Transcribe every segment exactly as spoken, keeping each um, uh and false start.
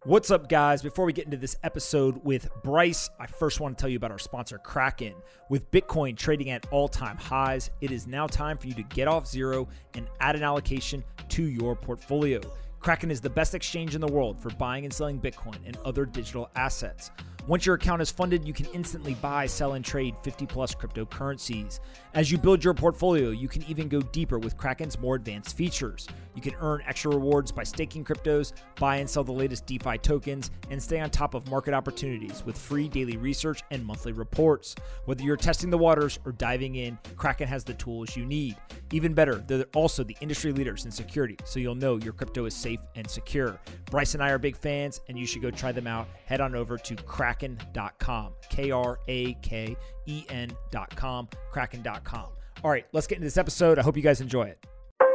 What's up, guys? Before we get into this episode with Bryce, I first want to tell you about our sponsor, Kraken. With Bitcoin trading at all-time highs, it is now time for you to get off zero and add an allocation to your portfolio. Kraken is the best exchange in the world for buying and selling Bitcoin and other digital assets. Once your account is funded, you can instantly buy, sell, and trade fifty plus cryptocurrencies. As you build your portfolio, you can even go deeper with Kraken's more advanced features. You can earn extra rewards by staking cryptos, buy and sell the latest DeFi tokens, and stay on top of market opportunities with free daily research and monthly reports. Whether you're testing the waters or diving in, Kraken has the tools you need. Even better, they're also the industry leaders in security, so you'll know your crypto is safe and secure. Bryce and I are big fans, and you should go try them out. Head on over to kraken dot com, K R A K E N dot com, kraken dot com. All right, let's get into this episode. I hope you guys enjoy it.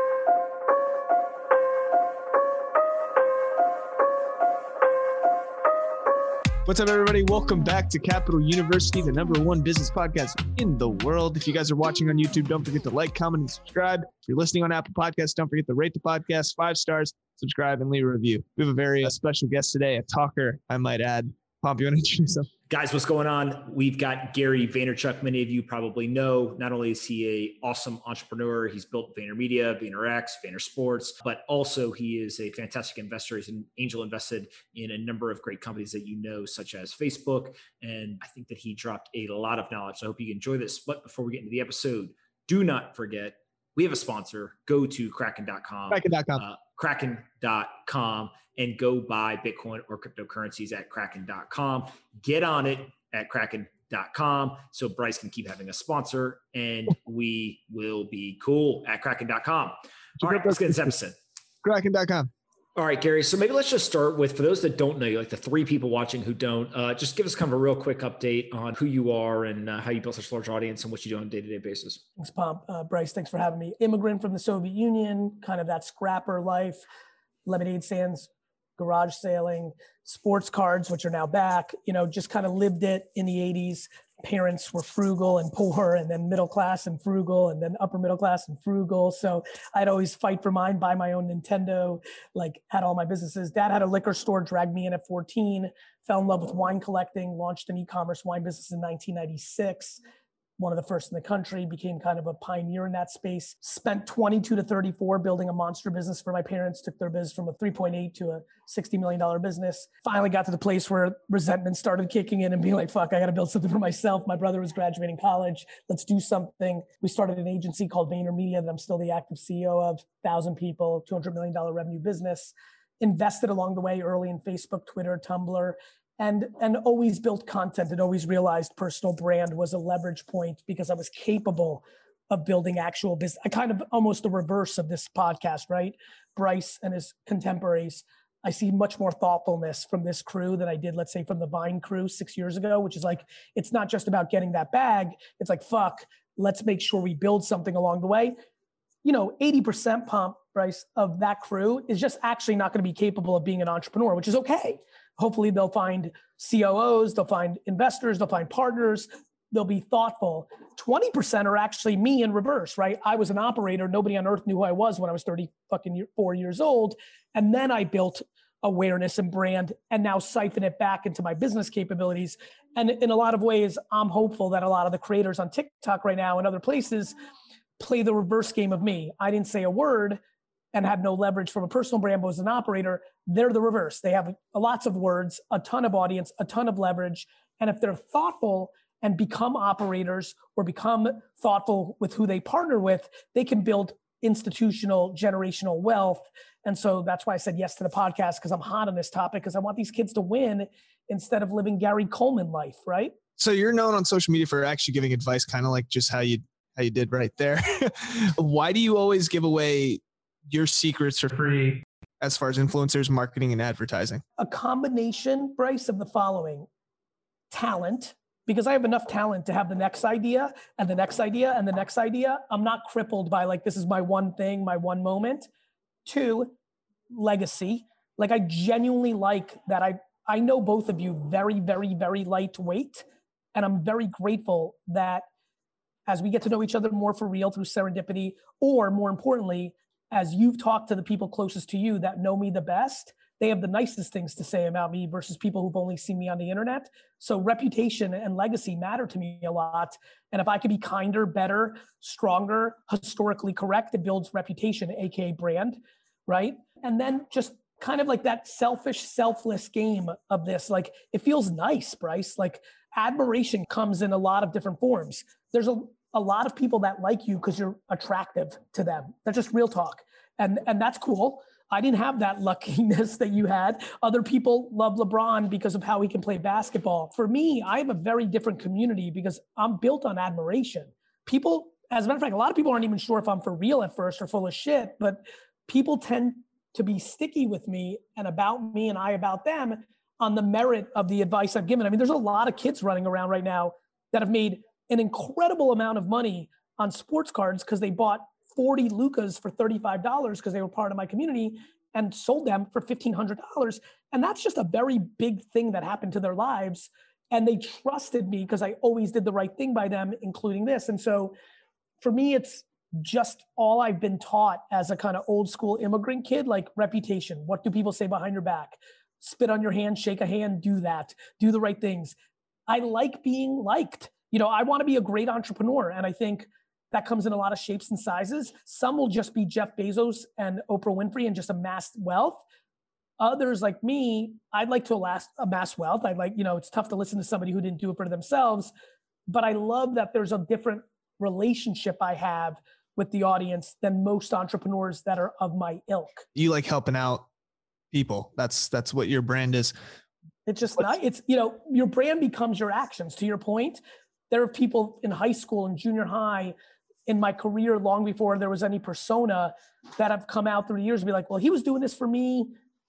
What's up, everybody? Welcome back to Capital University, the number one business podcast in the world. If you guys are watching on YouTube, don't forget to like, comment, and subscribe. If you're listening on Apple Podcasts, don't forget to rate the podcast five stars, subscribe, and leave a review. We have a very uh, special guest today, a talker, I might add. Pomp, you want to introduce yourself? Guys, what's going on? We've got Gary Vaynerchuk. Many of you probably know. Not only is he an awesome entrepreneur, he's built VaynerMedia, VaynerX, VaynerSports, but also he is a fantastic investor. He's an angel invested in a number of great companies that you know, such as Facebook. And I think that he dropped a lot of knowledge. So I hope you enjoy this. But before we get into the episode, do not forget, we have a sponsor. Go to kraken dot com. kraken dot com. Uh, kraken dot com and go buy Bitcoin or cryptocurrencies at kraken dot com. Get on it at kraken dot com so Bryce can keep having a sponsor and we will be cool at kraken dot com. All right, let's get this episode. kraken dot com. All right, Gary. So maybe let's just start with, for those that don't know you, like the three people watching who don't, uh, just give us kind of a real quick update on who you are and uh, how you built such a large audience and what you do on a day-to-day basis. Thanks, Pomp. Uh, Bryce, thanks for having me. Immigrant from the Soviet Union, kind of that scrapper life, lemonade stands, garage sailing, sports cards, which are now back, you know, just kind of lived it in the eighties. Parents were frugal and poor, and then middle class and frugal, and then upper middle class and frugal. So I'd always fight for mine, buy my own Nintendo, like had all my businesses. Dad had a liquor store, dragged me in at fourteen, fell in love with wine collecting, launched an e-commerce wine business in nineteen ninety-six. One of the first in the country, became kind of a pioneer in that space. Spent twenty-two to thirty-four building a monster business for my parents, took their business from a three point eight to a sixty million dollars business. Finally got to the place where resentment started kicking in and being like, fuck, I got to build something for myself. My brother was graduating college. Let's do something. We started an agency called VaynerMedia that I'm still the active C E O of, one thousand people, two hundred million dollars revenue business. Invested along the way early in Facebook, Twitter, Tumblr. And, and always built content and always realized personal brand was a leverage point because I was capable of building actual business. I kind of almost the reverse of this podcast, right? Bryce and his contemporaries. I see much more thoughtfulness from this crew than I did, let's say, from the Vine crew six years ago, which is like, it's not just about getting that bag. It's like, fuck, let's make sure we build something along the way. You know, eighty percent Pomp, Bryce, of that crew is just actually not going to be capable of being an entrepreneur, which is okay. Hopefully they'll find C O Os, they'll find investors, they'll find partners, they'll be thoughtful. twenty percent are actually me in reverse, right? I was an operator. Nobody on earth knew who I was when I was thirty fucking four years old. And then I built awareness and brand and now siphon it back into my business capabilities. And in a lot of ways, I'm hopeful that a lot of the creators on TikTok right now and other places play the reverse game of me. I didn't say a word and had no leverage from a personal brand, but as an operator, they're the reverse. They have lots of words, a ton of audience, a ton of leverage. And if they're thoughtful and become operators or become thoughtful with who they partner with, they can build institutional, generational wealth. And so that's why I said yes to the podcast, because I'm hot on this topic, because I want these kids to win instead of living Gary Coleman life, right? So you're known on social media for actually giving advice, kind of like just how you, how you did right there. Why do you always give away your secrets for free as far as influencers, marketing, and advertising? A combination, Bryce, of the following. Talent, because I have enough talent to have the next idea and the next idea and the next idea. I'm not crippled by like, this is my one thing, my one moment. Two, legacy. Like I genuinely like that I, I know both of you very, very, very lightweight. And I'm very grateful that as we get to know each other more for real through serendipity, or more importantly, as you've talked to the people closest to you that know me the best, they have the nicest things to say about me versus people who've only seen me on the internet. So reputation and legacy matter to me a lot. And if I could be kinder, better, stronger, historically correct, it builds reputation, A K A brand, right? And then just kind of like that selfish, selfless game of this, like it feels nice, Bryce. Like admiration comes in a lot of different forms. There's a, a lot of people that like you because you're attractive to them. That's just real talk. And, and that's cool. I didn't have that luckiness that you had. Other people love LeBron because of how he can play basketball. For me, I have a very different community because I'm built on admiration. People, as a matter of fact, a lot of people aren't even sure if I'm for real at first or full of shit, but people tend to be sticky with me and about me and I about them on the merit of the advice I've given. I mean, there's a lot of kids running around right now that have made an incredible amount of money on sports cards because they bought forty Lucas for thirty-five dollars because they were part of my community and sold them for fifteen hundred dollars. And that's just a very big thing that happened to their lives. And they trusted me because I always did the right thing by them, including this. And so for me, it's just all I've been taught as a kind of old school immigrant kid, like reputation. What do people say behind your back? Spit on your hand, shake a hand, do that, do the right things. I like being liked. You know, I want to be a great entrepreneur. And I think that comes in a lot of shapes and sizes. Some will just be Jeff Bezos and Oprah Winfrey and just amass wealth. Others like me, I'd like to amass, amass wealth. I'd like, you know, it's tough to listen to somebody who didn't do it for themselves, but I love that there's a different relationship I have with the audience than most entrepreneurs that are of my ilk. You like helping out people. That's, that's what your brand is. It's just not, it's, you know, your brand becomes your actions. To your point, there are people in high school and junior high in my career long before there was any persona that have come out through the years and be like, well, he was doing this for me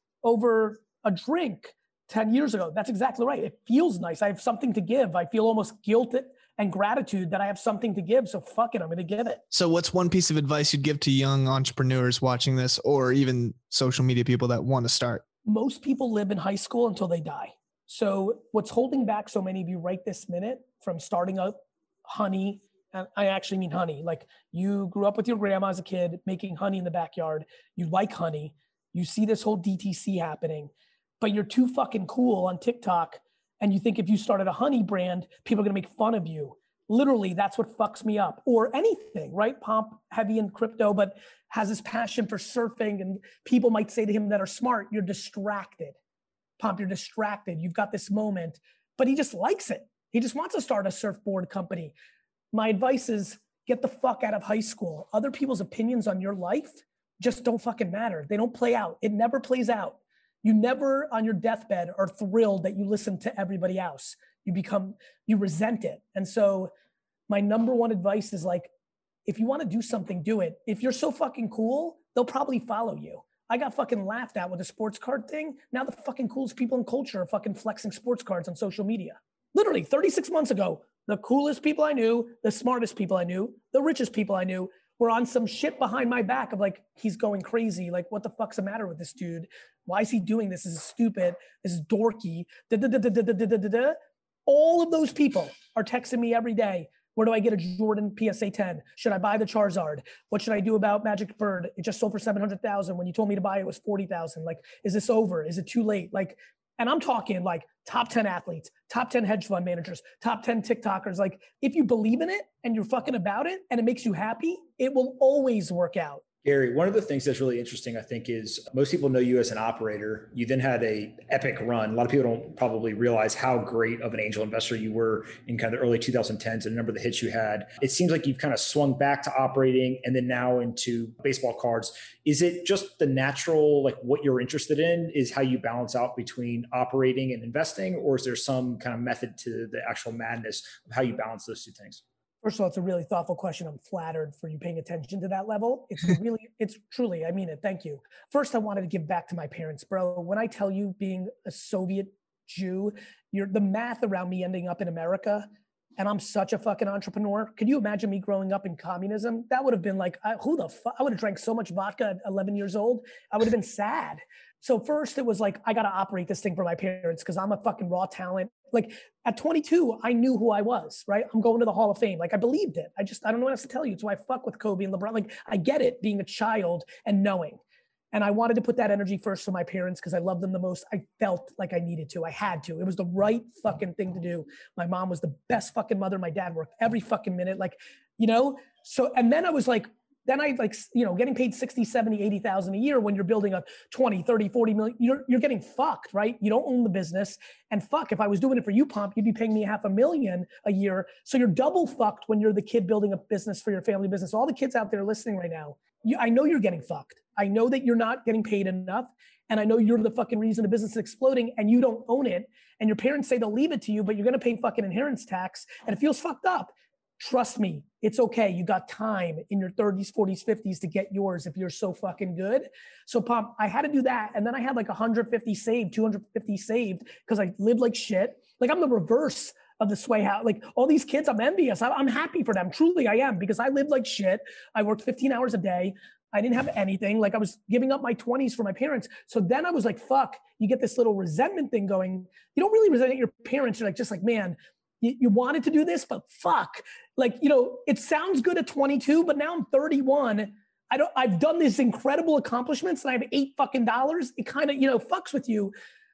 over a drink ten years ago. That's exactly right. It feels nice. I have something to give. I feel almost guilt and gratitude that I have something to give. So fuck it, I'm going to give it. So what's one piece of advice you'd give to young entrepreneurs watching this, or even social media people that want to start? Most people live in high school until they die. So what's holding back so many of you right this minute from starting up honey, and I actually mean honey, like you grew up with your grandma as a kid making honey in the backyard. You like honey. You see this whole D T C happening, but you're too fucking cool on TikTok. And you think if you started a honey brand, people are going to make fun of you. Literally, that's what fucks me up. Or anything, right? Pomp heavy in crypto, but has this passion for surfing. And people might say to him that are smart, you're distracted. Pomp, you're distracted. You've got this moment, but he just likes it. He just wants to start a surfboard company. My advice is get the fuck out of high school. Other people's opinions on your life just don't fucking matter. They don't play out. It never plays out. You never on your deathbed are thrilled that you listen to everybody else. You become, you resent it. And so my number one advice is like, if you want to do something, do it. If you're so fucking cool, they'll probably follow you. I got fucking laughed at with the sports card thing. Now the fucking coolest people in culture are fucking flexing sports cards on social media. Literally thirty-six months ago, the coolest people I knew, the smartest people I knew, the richest people I knew were on some shit behind my back of like, he's going crazy. Like, what the fuck's the matter with this dude? Why is he doing this? This is stupid. This is dorky. Da, da, da, da, da, da, da, da, da. All of those people are texting me every day. Where do I get a Jordan P S A ten? Should I buy the Charizard? What should I do about Magic Bird? It just sold for seven hundred thousand. When you told me to buy it, it was forty thousand. Like, is this over? Is it too late? Like, and I'm talking like top ten athletes, top ten hedge fund managers, top ten TikTokers. Like, if you believe in it and you're fucking about it and it makes you happy, it will always work out. Gary, one of the things that's really interesting, I think, is most people know you as an operator. You then had a epic run. A lot of people don't probably realize how great of an angel investor you were in kind of the early twenty tens and a number of the hits you had. It seems like you've kind of swung back to operating and then now into baseball cards. Is it just the natural, like what you're interested in is how you balance out between operating and investing? Or is there some kind of method to the actual madness of how you balance those two things? First of all, it's a really thoughtful question. I'm flattered for you paying attention to that level. It's really, it's truly, I mean it. Thank you. First, I wanted to give back to my parents, bro. When I tell you being a Soviet Jew, you're the math around me ending up in America, and I'm such a fucking entrepreneur. Could you imagine me growing up in communism? That would have been like, I, who the fuck? I would have drank so much vodka at eleven years old. I would have been sad. So first it was like, I got to operate this thing for my parents because I'm a fucking raw talent. Like at twenty-two, I knew who I was, right? I'm going to the Hall of Fame. Like I believed it. I just, I don't know what else to tell you. It's why I fuck with Kobe and LeBron. Like I get it being a child and knowing. And I wanted to put that energy first for my parents because I love them the most. I felt like I needed to. I had to. It was the right fucking thing to do. My mom was the best fucking mother. My dad worked every fucking minute. Like, you know, so, and then I was like, then I like, you know, getting paid sixty, seventy, eighty thousand a year when you're building a twenty, thirty, forty million, you're, you're getting fucked, right? You don't own the business. And fuck, if I was doing it for you, Pomp, you'd be paying me half a million a year. So you're double fucked when you're the kid building a business for your family business. All the kids out there listening right now, you, I know you're getting fucked. I know that you're not getting paid enough. And I know you're the fucking reason the business is exploding and you don't own it. And your parents say they'll leave it to you, but you're going to pay fucking inheritance tax and it feels fucked up. Trust me, it's okay. You got time in your thirties, forties, fifties to get yours if you're so fucking good. So Pomp, I had to do that. And then I had like one hundred fifty saved, two hundred fifty saved because I lived like shit. Like I'm the reverse of the Sway House. Like all these kids, I'm envious. I'm happy for them. Truly I am because I lived like shit. I worked fifteen hours a day. I didn't have anything. Like I was giving up my twenties for my parents. So then I was like, fuck, you get this little resentment thing going. You don't really resent your parents. You're like, just like, man, you, you wanted to do this, but fuck. Like, you know, it sounds good at twenty-two, but now I'm thirty-one. I don't, I've done these incredible accomplishments and I have eight fucking dollars. It kind of, you know, fucks with you.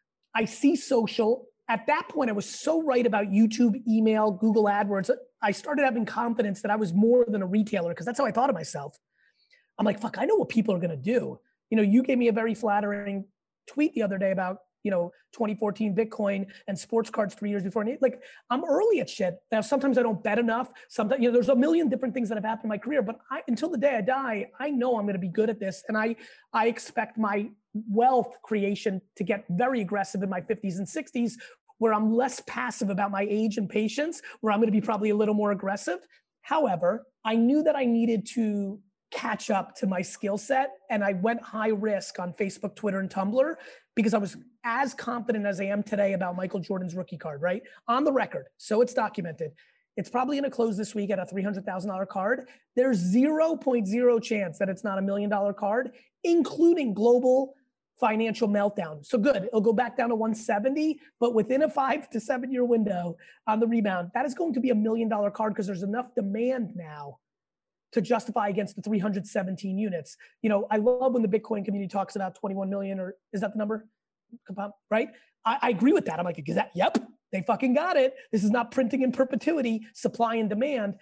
I see social. At that point, I was so right about YouTube, email, Google AdWords. I started having confidence that I was more than a retailer because that's how I thought of myself. I'm like, fuck, I know what people are going to do. You know, you gave me a very flattering tweet the other day about, you know, twenty fourteen Bitcoin and sports cards three years before. Like, I'm early at shit. Now, sometimes I don't bet enough. Sometimes, you know, there's a million different things that have happened in my career, but I, until the day I die, I know I'm going to be good at this. And I, I expect my wealth creation to get very aggressive in my fifties and sixties, where I'm less passive about my age and patience, where I'm going to be probably a little more aggressive. However, I knew that I needed to catch up to my skill set. And I went high risk on Facebook, Twitter, and Tumblr because I was as confident as I am today about Michael Jordan's rookie card, right? On the record. So it's documented. It's probably going to close this week at a three hundred thousand dollars card. There's zero point zero chance that it's not a million dollar card, including global financial meltdown. So good. It'll go back down to one seventy, but within a five to seven year window on the rebound, that is going to be a million dollar card because there's enough demand now to justify against the three hundred seventeen units. You know, I love when the Bitcoin community talks about twenty-one million, or is that the number? Right? I, I agree with that. I'm like, is that, yep, they fucking got it. This is not printing in perpetuity, supply and demand.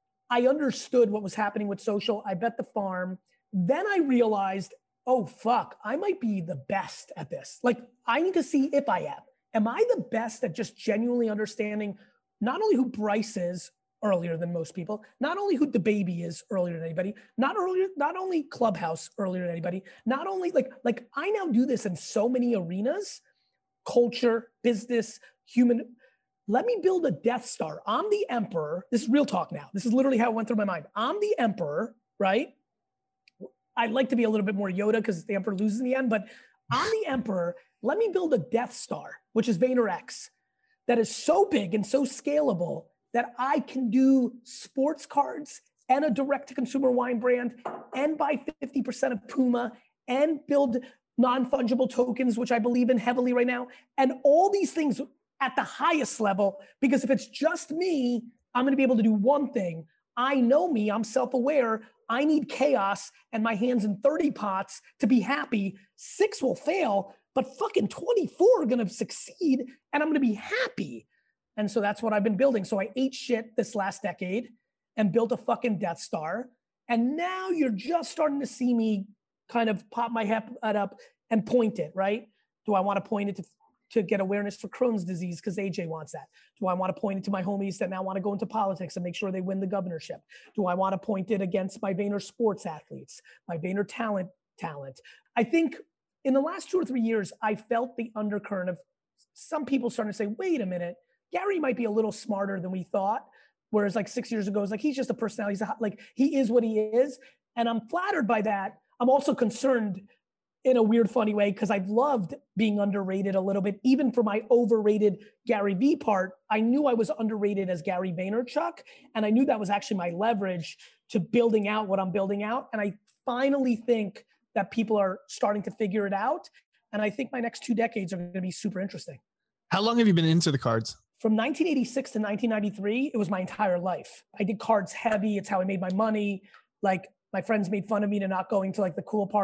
I understood what was happening with social. I bet the farm. Then I realized, oh, fuck, I might be the best at this. Like, I need to see if I am. Am I the best at just genuinely understanding not only who Bryce is earlier than most people, not only who the baby is earlier than anybody, not earlier, not only Clubhouse earlier than anybody, not only like, like I now do this in so many arenas, culture, business, human. Let me build a Death Star. I'm the emperor. This is real talk now. This is literally how it went through my mind. I'm the emperor, right? I'd like to be a little bit more Yoda because the emperor loses in the end, but I'm the emperor. Let me build a Death Star, which is VaynerX, that is so big and so scalable that I can do sports cards and a direct-to-consumer wine brand and buy fifty percent of Puma and build non-fungible tokens, which I believe in heavily right now, and all these things at the highest level, because if it's just me, I'm gonna be able to do one thing. I know me, I'm self-aware, I need chaos and my hands in thirty pots to be happy. Six will fail, but fucking twenty-four are gonna succeed and I'm gonna be happy. And so that's what I've been building. So I ate shit this last decade and built a fucking Death Star. And now you're just starting to see me kind of pop my head up and point it, right? Do I want to point it to, to get awareness for Crohn's disease because A J wants that? Do I want to point it to my homies that now want to go into politics and make sure they win the governorship? Do I want to point it against my Vayner sports athletes, my Vayner talent talent? I think in the last two or three years, I felt the undercurrent of some people starting to say, wait a minute, Gary might be a little smarter than we thought. Whereas like six years ago, it's like, he's just a personality. He's a, like, he is what he is. And I'm flattered by that. I'm also concerned in a weird, funny way, because I've loved being underrated a little bit, even for my overrated Gary V part. I knew I was underrated as Gary Vaynerchuk. And I knew that was actually my leverage to building out what I'm building out. And I finally think that people are starting to figure it out. And I think my next two decades are going to be super interesting. How long have you been into the cards? From nineteen eighty-six to nineteen ninety-three, it was my entire life. I did cards heavy. It's how I made my money. Like, my friends made fun of me to not going to like the cool party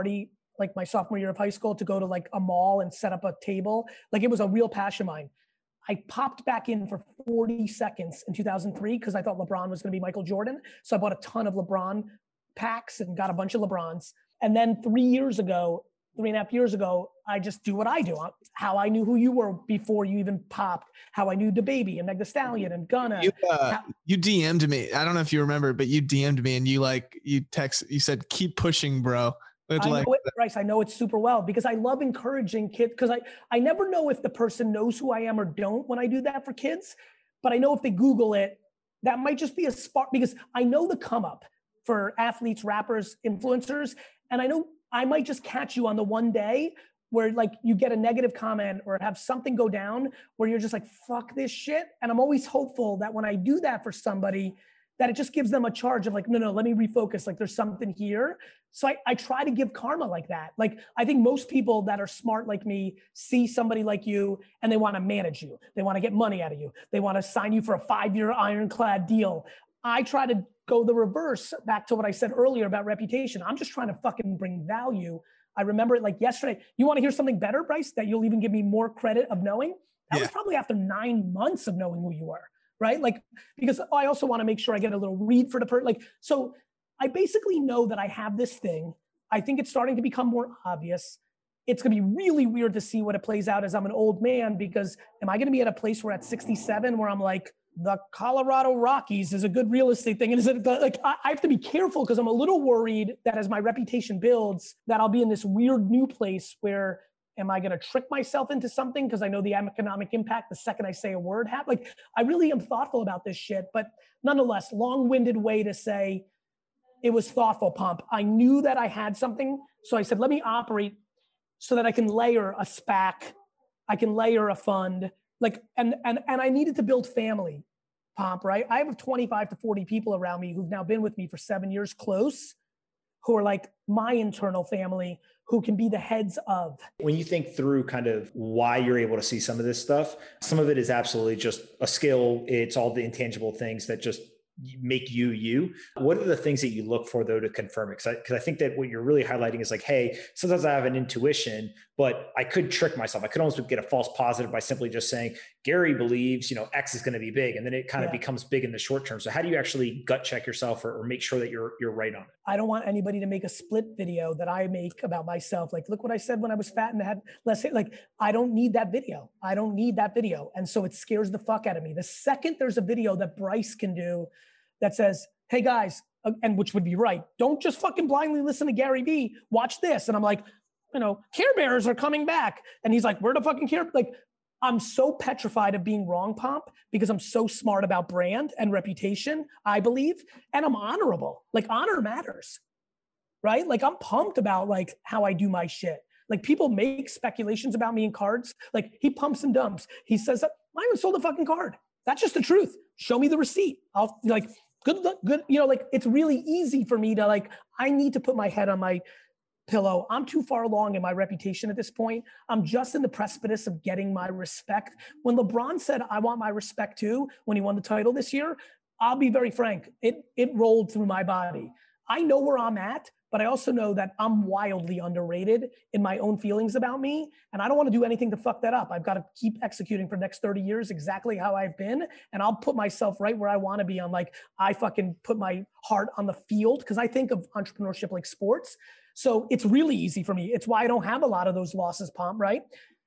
like my sophomore year of high school to go to like a mall and set up a table. Like it was a real passion of mine. I popped back in for forty seconds in two thousand three because I thought LeBron was going to be Michael Jordan. So I bought a ton of LeBron packs and got a bunch of LeBrons. And then three years ago, three and a half years ago, I just do what I do. How I knew who you were before you even popped, how I knew DaBaby and Meg Thee Stallion and Gunna. You, uh, how- you D M'd me. I don't know if you remember, but you D M'd me and you like, you text, you said, keep pushing, bro. It's I like, know it, Bryce, I know it super well because I love encouraging kids because I, I never know if the person knows who I am or don't when I do that for kids, but I know if they Google it, that might just be a spark because I know the come up for athletes, rappers, influencers, and I know I might just catch you on the one day where like you get a negative comment or have something go down where you're just like, fuck this shit. And I'm always hopeful that when I do that for somebody, that it just gives them a charge of like, no, no, let me refocus. Like there's something here. So I, I try to give karma like that. Like, I think most people that are smart like me see somebody like you and they want to manage you. They want to get money out of you. They want to sign you for a five-year ironclad deal. I try to go the reverse back to what I said earlier about reputation. I'm just trying to fucking bring value. I remember it like yesterday. You want to hear something better, Bryce, that you'll even give me more credit of knowing? That yeah. was probably after nine months of knowing who you were. Right? Like, because I also want to make sure I get a little read for the person. Like, so I basically know that I have this thing. I think it's starting to become more obvious. It's going to be really weird to see what it plays out as I'm an old man, because am I going to be at a place where at sixty-seven where I'm like, the Colorado Rockies is a good real estate thing? And is it like, I have to be careful because I'm a little worried that as my reputation builds, that I'll be in this weird new place where am I going to trick myself into something? Because I know the economic impact the second I say a word. Have like, I really am thoughtful about this shit, but nonetheless, long-winded way to say it was thoughtful, Pump. I knew that I had something. So I said, let me operate so that I can layer a SPAC. I can layer a fund. Like, and, and, and I needed to build family, Pomp, right? I have twenty-five to forty people around me who've now been with me for seven years close, who are like my internal family, who can be the heads of. When you think through kind of why you're able to see some of this stuff, some of it is absolutely just a skill. It's all the intangible things that just make you, you. What are the things that you look for though to confirm it? Because I, because I think that what you're really highlighting is like, hey, sometimes I have an intuition, but I could trick myself. I could almost get a false positive by simply just saying, Gary believes, you know, X is going to be big. And then it kind of yeah. becomes big in the short term. So how do you actually gut check yourself or, or make sure that you're, you're right on it? I don't want anybody to make a split video that I make about myself. Like, look what I said when I was fat and had less hair. Like, I don't need that video. I don't need that video. And so it scares the fuck out of me. The second there's a video that Bryce can do that says, hey guys, and which would be right, don't just fucking blindly listen to Gary Vee, watch this. And I'm like, you know, Care Bears are coming back. And he's like, where the fucking Care? Like, I'm so petrified of being wrong, Pomp, because I'm so smart about brand and reputation, I believe. And I'm honorable. Like, honor matters, right? Like, I'm pumped about like how I do my shit. Like, people make speculations about me in cards. Like, he pumps and dumps. He says, I haven't sold a fucking card. That's just the truth. Show me the receipt. I'll like, good, good. You know, like, it's really easy for me to like, I need to put my head on my pillow. I'm too far along in my reputation at this point. I'm just in the precipice of getting my respect. When LeBron said, I want my respect too, when he won the title this year, I'll be very frank. It, it rolled through my body. I know where I'm at, but I also know that I'm wildly underrated in my own feelings about me. And I don't want to do anything to fuck that up. I've got to keep executing for the next thirty years exactly how I've been. And I'll put myself right where I want to be on like, I fucking put my heart on the field because I think of entrepreneurship like sports. So it's really easy for me. It's why I don't have a lot of those losses, Pomp, right?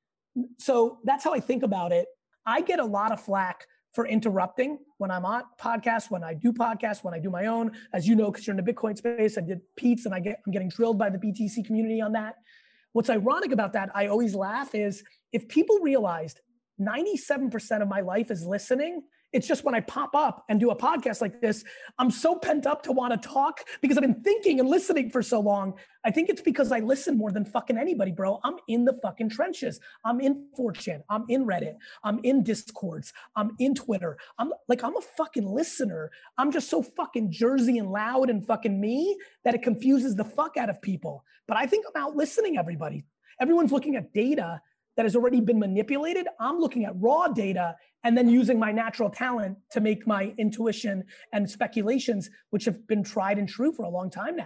So that's how I think about it. I get a lot of flack for interrupting when I'm on podcasts, when I do podcasts, when I do my own. As you know, because you're in the Bitcoin space, I did Pete's and I get, I'm getting drilled by the B T C community on that. What's ironic about that, I always laugh, is if people realized ninety-seven percent of my life is listening, it's just when I pop up and do a podcast like this, I'm so pent up to want to talk because I've been thinking and listening for so long. I think it's because I listen more than fucking anybody, bro. I'm in the fucking trenches. I'm in four chan. I'm in Reddit. I'm in Discords. I'm in Twitter. I'm like, I'm a fucking listener. I'm just so fucking Jersey and loud and fucking me that it confuses the fuck out of people. But I think I'm out listening everybody. Everyone's looking at data that has already been manipulated. I'm looking at raw data and then using my natural talent to make my intuition and speculations, which have been tried and true for a long time now.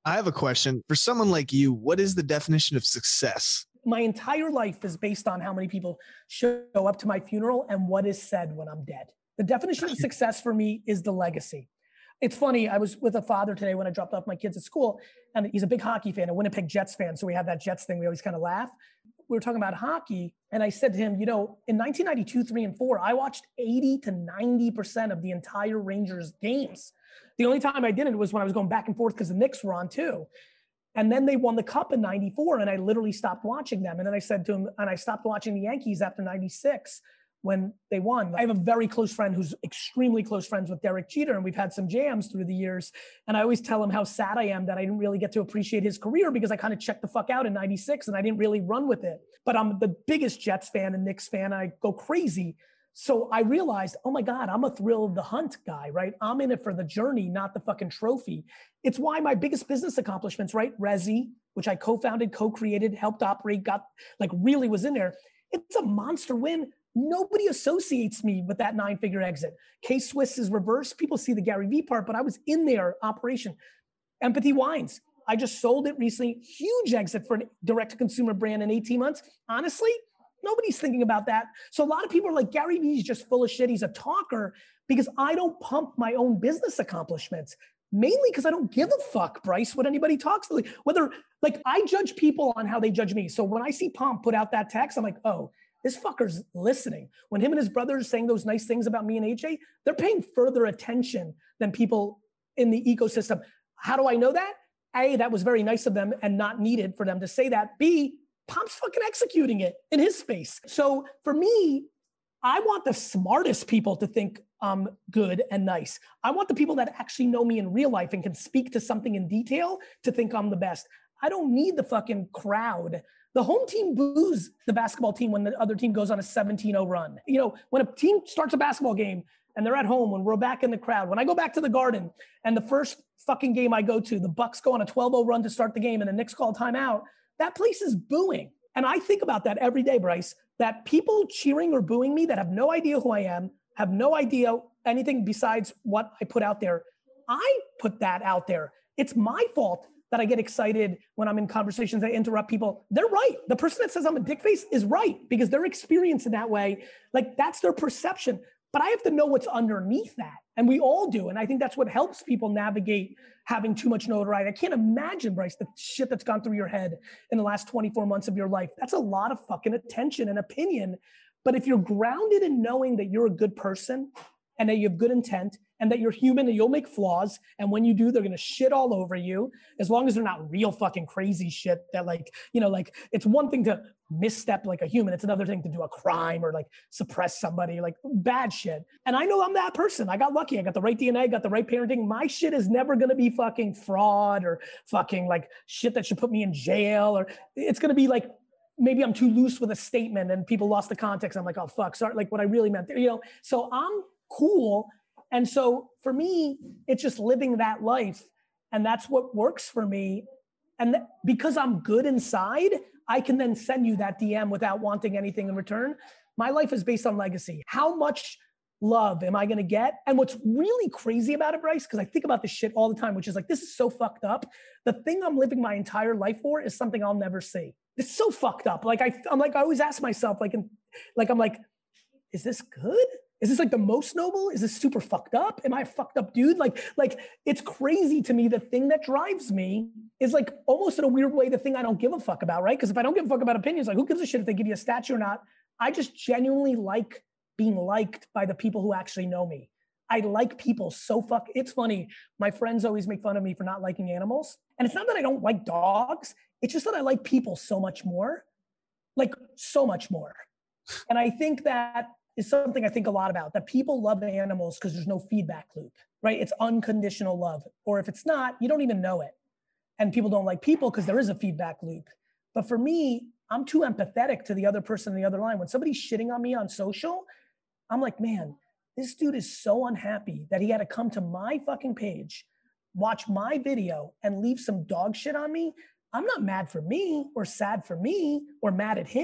I have a question. For someone like you, what is the definition of success? My entire life is based on how many people show up to my funeral and what is said when I'm dead. The definition of success for me is the legacy. It's funny, I was with a father today when I dropped off my kids at school, and he's a big hockey fan, a Winnipeg Jets fan, so we have that Jets thing, we always kind of laugh. We were talking about hockey, and I said to him, you know, in nineteen ninety-two, three and four, I watched eighty to ninety percent of the entire Rangers games. The only time I didn't was when I was going back and forth because the Knicks were on too. And then they won the cup in ninety-four, and I literally stopped watching them. And then I said to him, and I stopped watching the Yankees after ninety-six when they won. I have a very close friend who's extremely close friends with Derek Jeter, and we've had some jams through the years. And I always tell him how sad I am that I didn't really get to appreciate his career because I kind of checked the fuck out in ninety-six and I didn't really run with it. But I'm the biggest Jets fan and Knicks fan. I go crazy. So I realized, oh my God, I'm a thrill of the hunt guy, right? I'm in it for the journey, not the fucking trophy. It's why my biggest business accomplishments, right? Resi, which I co-founded, co-created, helped operate, got like really was in there. It's a monster win. Nobody associates me with that nine-figure exit. K-Swiss is reverse. People see the Gary Vee part, but I was in their operation. Empathy Wines. I just sold it recently. Huge exit for a direct-to-consumer brand in eighteen months. Honestly, nobody's thinking about that. So a lot of people are like, Gary Vee's just full of shit. He's a talker, because I don't pump my own business accomplishments. Mainly because I don't give a fuck, Bryce, what anybody talks to. Whether, like, I judge people on how they judge me. So when I see Pomp put out that text, I'm like, oh, this fucker's listening. When him and his brother are saying those nice things about me and A J, they're paying further attention than people in the ecosystem. How do I know that? A, that was very nice of them and not needed for them to say that. B, Pomp's fucking executing it in his space. So for me, I want the smartest people to think I'm good and nice. I want the people that actually know me in real life and can speak to something in detail to think I'm the best. I don't need the fucking crowd. The home team boos the basketball team when the other team goes on a seventeen oh run. You know, when a team starts a basketball game and they're at home, when we're back in the crowd, when I go back to the Garden and the first fucking game I go to, the Bucks go on a twelve oh run to start the game and the Knicks call timeout, that place is booing. And I think about that every day, Bryce, that people cheering or booing me that have no idea who I am, have no idea anything besides what I put out there. I put that out there. It's my fault that I get excited when I'm in conversations, I interrupt people. They're right. The person that says I'm a dick face is right, because they're experienced in that way. Like, that's their perception. But I have to know what's underneath that. And we all do. And I think that's what helps people navigate having too much notoriety. I can't imagine, Bryce, the shit that's gone through your head in the last twenty-four months of your life. That's a lot of fucking attention and opinion. But if you're grounded in knowing that you're a good person and that you have good intent and that you're human and you'll make flaws, and when you do, they're gonna shit all over you, as long as they're not real fucking crazy shit that, like, you know, like, it's one thing to misstep like a human, it's another thing to do a crime or like suppress somebody, like bad shit. And I know I'm that person. I got lucky. I got the right D N A, got the right parenting. My shit is never gonna be fucking fraud or fucking like shit that should put me in jail, or it's gonna be like, maybe I'm too loose with a statement and people lost the context. I'm like, oh fuck, sorry, like what I really meant, you know? So I'm cool. And so for me, it's just living that life. And that's what works for me. And th- because I'm good inside, I can then send you that D M without wanting anything in return. My life is based on legacy. How much love am I going to get? And what's really crazy about it, Bryce, because I think about this shit all the time, which is like, this is so fucked up. The thing I'm living my entire life for is something I'll never see. It's so fucked up. Like I, I'm like, I always ask myself, like, in, like, I'm like, is this good? Is this like the most noble? Is this super fucked up? Am I a fucked up dude? Like, like it's crazy to me. The thing that drives me is like almost in a weird way, the thing I don't give a fuck about, right? Because if I don't give a fuck about opinions, like who gives a shit if they give you a statue or not? I just genuinely like being liked by the people who actually know me. I like people so fuck. It's funny. My friends always make fun of me for not liking animals. And it's not that I don't like dogs. It's just that I like people so much more, like so much more. And I think that is something I think a lot about, that people love animals because there's no feedback loop, right? It's unconditional love. Or if it's not, you don't even know it. And people don't like people because there is a feedback loop. But for me, I'm too empathetic to the other person on the other line. When somebody's shitting on me on social, I'm like, man, this dude is so unhappy that he had to come to my fucking page, watch my video, and leave some dog shit on me. I'm not mad for me or sad for me or mad at him.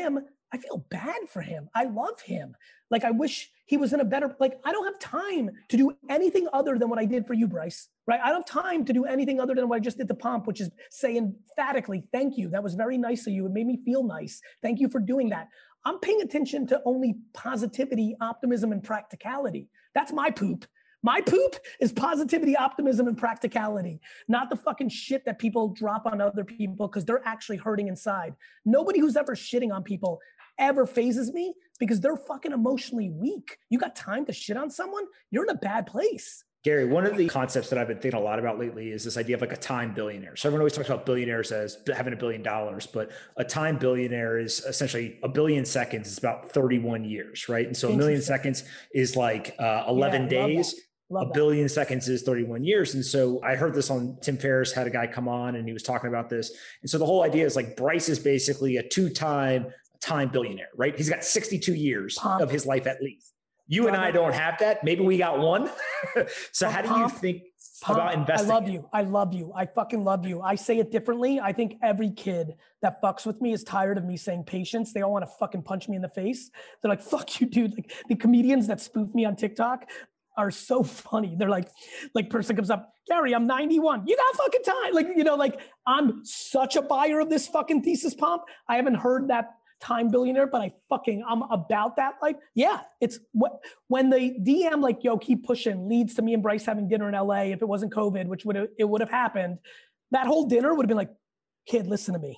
I feel bad for him. I love him. Like, I wish he was in a better, like, I don't have time to do anything other than what I did for you, Bryce, right? I don't have time to do anything other than what I just did to Pomp, which is say emphatically, thank you. That was very nice of you. It made me feel nice. Thank you for doing that. I'm paying attention to only positivity, optimism, and practicality. That's my poop. My poop is positivity, optimism, and practicality, not the fucking shit that people drop on other people because they're actually hurting inside. Nobody who's ever shitting on people ever phases me because they're fucking emotionally weak. You got time to shit on someone? You're in a bad place. Gary, one of the concepts that I've been thinking a lot about lately is this idea of like a time billionaire. So everyone always talks about billionaires as having a billion dollars, but a time billionaire is essentially a billion seconds is about thirty-one years, right? And so a million seconds is like uh, eleven yeah, days. Love a that. Billion seconds is thirty-one years. And so I heard this on Tim Ferriss, had a guy come on and he was talking about this. And so the whole idea is like Bryce is basically a two-time time billionaire, right? He's got sixty-two years Pomp. Of his life at least. You and I don't have that. Maybe we got one. So how do you think Pomp, about investing? I love you. I love you. I fucking love you. I say it differently. I think every kid that fucks with me is tired of me saying patience. They all want to fucking punch me in the face. They're like, fuck you, dude. Like the comedians that spoof me on TikTok are so funny. They're like, like person comes up, Gary, I'm ninety-one. You got fucking time. Like, you know, like I'm such a buyer of this fucking thesis, Pomp. I haven't heard that time billionaire, but I fucking, I'm about that. Like, yeah, it's what, when the D M like, yo, keep pushing leads to me and Bryce having dinner in L A. If it wasn't COVID, which would have, it would have happened. That whole dinner would have been like, kid, listen to me.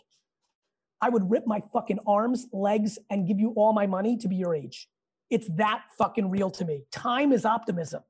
I would rip my fucking arms, legs, and give you all my money to be your age. It's that fucking real to me. Time is optimism.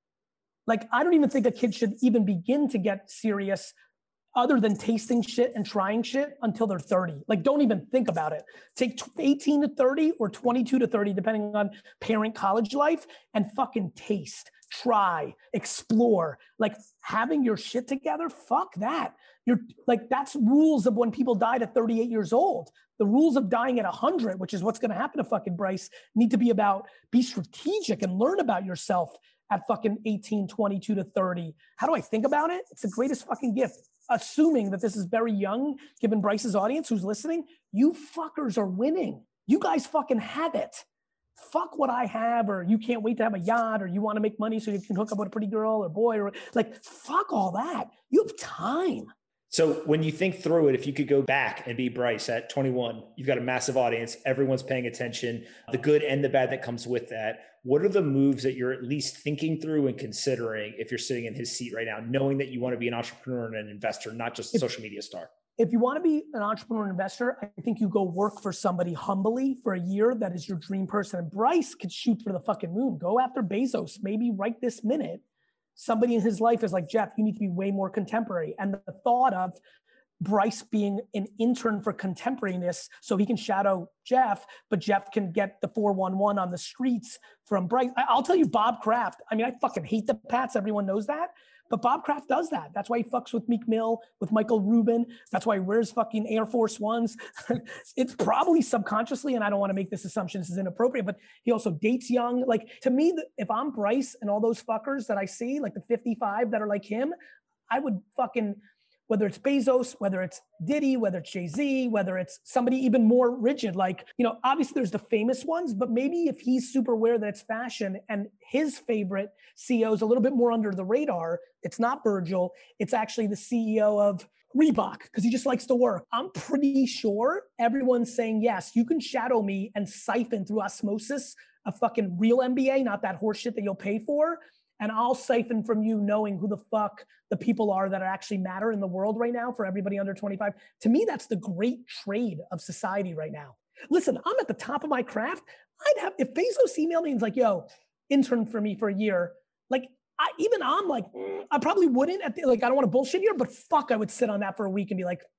Like, I don't even think a kid should even begin to get serious other than tasting shit and trying shit until they're thirty. Like, don't even think about it. Take eighteen to thirty or twenty-two to thirty, depending on parent college life, and fucking taste, try, explore. Like, having your shit together, fuck that. You're like, that's rules of when people died at thirty-eight years old. The rules of dying at one hundred, which is what's going to happen to fucking Bryce, need to be about be strategic and learn about yourself at fucking eighteen, twenty-two to thirty. How do I think about it? It's the greatest fucking gift. Assuming that this is very young, given Bryce's audience who's listening, you fuckers are winning. You guys fucking have it. Fuck what I have, or you can't wait to have a yacht, or you want to make money so you can hook up with a pretty girl or boy, or like, fuck all that. You have time. So when you think through it, if you could go back and be Bryce at twenty-one, you've got a massive audience, everyone's paying attention, the good and the bad that comes with that. What are the moves that you're at least thinking through and considering if you're sitting in his seat right now, knowing that you want to be an entrepreneur and an investor, not just a if, social media star? If you want to be an entrepreneur and investor, I think you go work for somebody humbly for a year that is your dream person. And Bryce could shoot for the fucking moon. Go after Bezos, maybe right this minute. Somebody in his life is like, Jeff, you need to be way more contemporary. And the thought of Bryce being an intern for contemporariness so he can shadow Jeff, but Jeff can get the four one one on the streets from Bryce. I'll tell you, Bob Kraft, I mean, I fucking hate the Pats. Everyone knows that. But Bob Kraft does that. That's why he fucks with Meek Mill, with Michael Rubin. That's why he wears fucking Air Force Ones. It's probably subconsciously, and I don't want to make this assumption, this is inappropriate, but he also dates young. Like, to me, if I'm Bryce and all those fuckers that I see, like the fifty-five that are like him, I would fucking, whether it's Bezos, whether it's Diddy, whether it's Jay-Z, whether it's somebody even more rigid, like, you know, obviously there's the famous ones, but maybe if he's super aware that it's fashion and his favorite C E O is a little bit more under the radar, it's not Virgil, it's actually the C E O of Reebok, because he just likes to work. I'm pretty sure everyone's saying, yes, you can shadow me and siphon through osmosis a fucking real M B A, not that horseshit that you'll pay for. And I'll siphon from you knowing who the fuck the people are that actually matter in the world right now for everybody under twenty-five. To me, that's the great trade of society right now. Listen, I'm at the top of my craft. I'd have, if Bezos emailed me and was like, yo, intern for me for a year, like, I, even I'm like, mm, I probably wouldn't, at the, like, I don't want to bullshit here, but fuck, I would sit on that for a week and be like,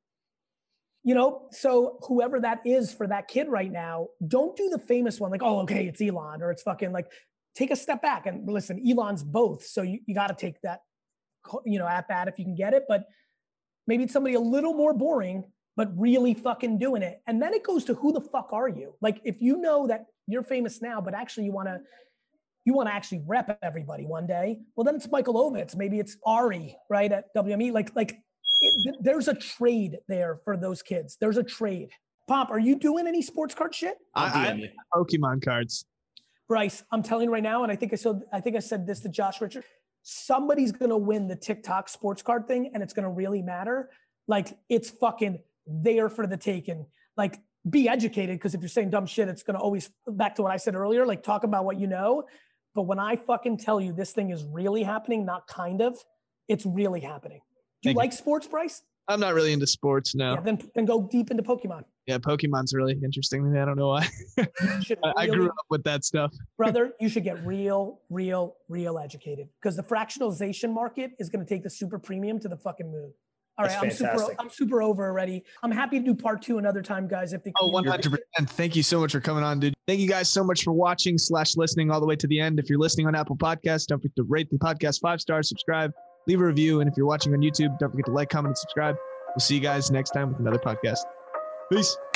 you know, so whoever that is for that kid right now, don't do the famous one, like, oh, okay, it's Elon, or it's fucking like, take a step back and listen, Elon's both. So you, you got to take that, you know, at bat if you can get it, but maybe it's somebody a little more boring, but really fucking doing it. And then it goes to who the fuck are you? Like, if you know that you're famous now, but actually you want to, you want to actually rep everybody one day, well, then it's Michael Ovitz. Maybe it's Ari, right, at W M E. Like, like it, there's a trade there for those kids. There's a trade. Pop, are you doing any sports card shit? I, I Pokemon cards. Bryce, I'm telling you right now, and I think I said I think I said this to Josh Richard. Somebody's gonna win the TikTok sports card thing, and it's gonna really matter. Like it's fucking there for the taking. Like be educated, because if you're saying dumb shit, it's gonna always back to what I said earlier. Like talk about what you know. But when I fucking tell you this thing is really happening, not kind of, it's really happening. Do you Thank like you. sports, Bryce? I'm not really into sports, no. Yeah, then then go deep into Pokemon. Yeah, Pokemon's really interesting to me. I don't know why. I, I grew up with that stuff. Brother, you should get real, real, real educated, because the fractionalization market is going to take the super premium to the fucking moon. All right, I'm super, I'm super over already. I'm happy to do part two another time, guys. If they oh, one hundred percent. Thank you so much for coming on, dude. Thank you guys so much for watching slash listening all the way to the end. If you're listening on Apple Podcasts, don't forget to rate the podcast five stars, subscribe, leave a review. And if you're watching on YouTube, don't forget to like, comment, and subscribe. We'll see you guys next time with another podcast. Peace.